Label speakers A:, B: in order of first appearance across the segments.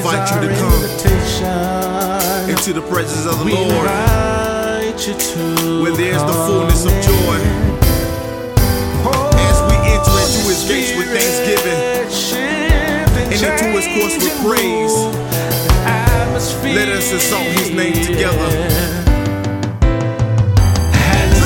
A: invite you to come into the presence of the Lord, where there's the fullness of joy. As we enter into His gates with thanksgiving and into His courts with praise, let us exalt His name together. Hands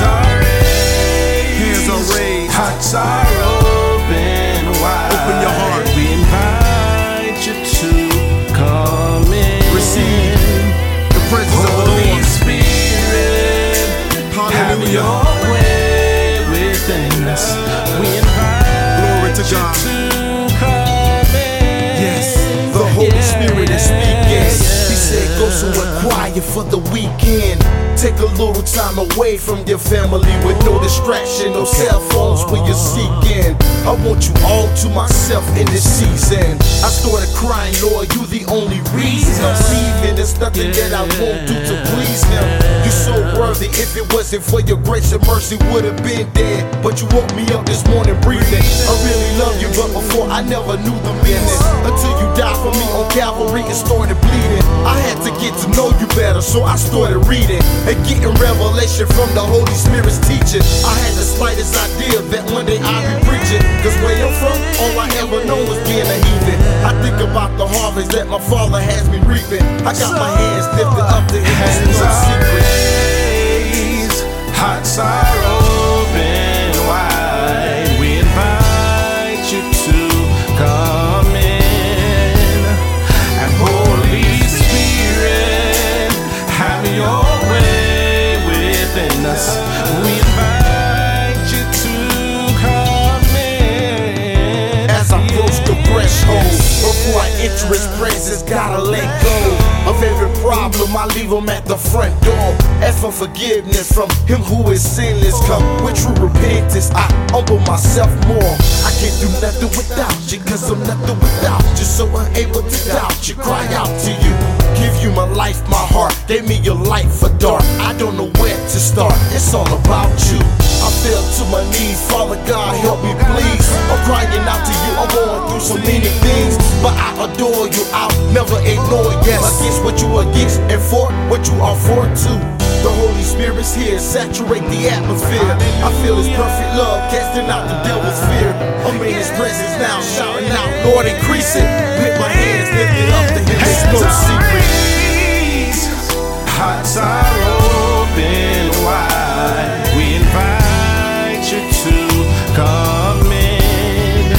A: are raised.
B: Hearts are open wide.
A: Open your heart.
B: We invite you to come in.
A: Receive the presence of the
B: Holy
A: Lord.
B: Spirit, have
A: Hallelujah.
B: your way within us. We invite
A: Glory to
B: you
A: God.
B: to come in.
A: Yes, the Holy Spirit is speaking.
C: He said go somewhere quiet for the weekend. Take a little time away from your family with no distraction, no cell phones when you're seeking. I want you all to myself in this season. I started crying, Lord, you the only reason I'm leaving. There's nothing that I won't do to please Him. You're so worthy. If it wasn't for your grace and mercy, would have been dead. But you woke me up this morning breathing. I really love you, but before I never knew the meaning. Until you died for me on Calvary and started bleeding. I had to get to know you better, so I started reading and getting revelation from the Holy Spirit's teaching. I had the slightest idea that one day I'd be preaching. Cause where I'm from, all I ever known was being a heathen. I think about the harvest that my Father has me reaping. I got my hands lifted up to Him, there's no secret.
B: Hearts are open wide. We invite you to come in. And Holy Spirit, have your way within us. We invite you to come in.
C: As I approach the threshold, before I enter His presence, gotta let go of every problem. I leave Him at the front door. Ask for forgiveness from Him who is sinless. Come with true repentance, I humble myself more. I can't do nothing without you, cause I'm nothing without you. So I'm able to doubt you, cry out to you. Give you my life, my heart, gave me your light for dark. I don't know where to start, it's all about you. I fell to my knees, Father God, help me please. I'm crying out to you, I'm going through so many things. But I adore you, I'll never ignore you. Against what you against and for what you are for too. The Holy Spirit's here, saturate the atmosphere. I feel His perfect love, casting out the devil's fear. I'm in His presence now, shouting out, Lord, increase it. With my hands lifted up to Him, there's no secret.
B: Hearts are open wide. We invite you to come in.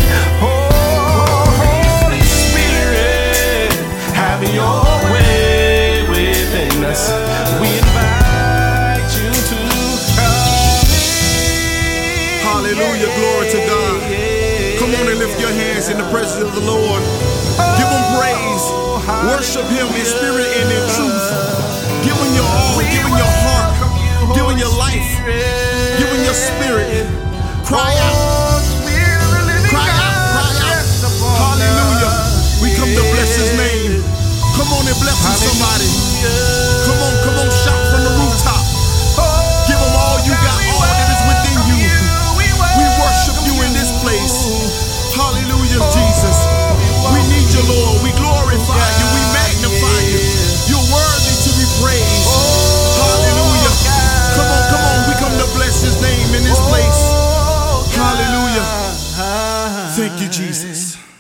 B: Holy Spirit, have your way within us. We invite you to come in.
A: Hallelujah, glory to God. Come on and lift your hands in the presence of the Lord. Give Him praise. Worship Him in spirit and in truth. Give Him your all, give Him your heart, give Him your life, give Him your spirit. Cry out. Cry out, cry out. Hallelujah. We come to bless His name. Come on and bless Him, somebody. Come on, shout from the rooftop. Give Him all you got, all that is within you. We worship you in this place. Hallelujah, Jesus. We need you, Lord. We glorify you. We magnify you. You're worthy to be praised. Hallelujah. Come on. We come to bless His name in this place. Hallelujah. Thank you, Jesus.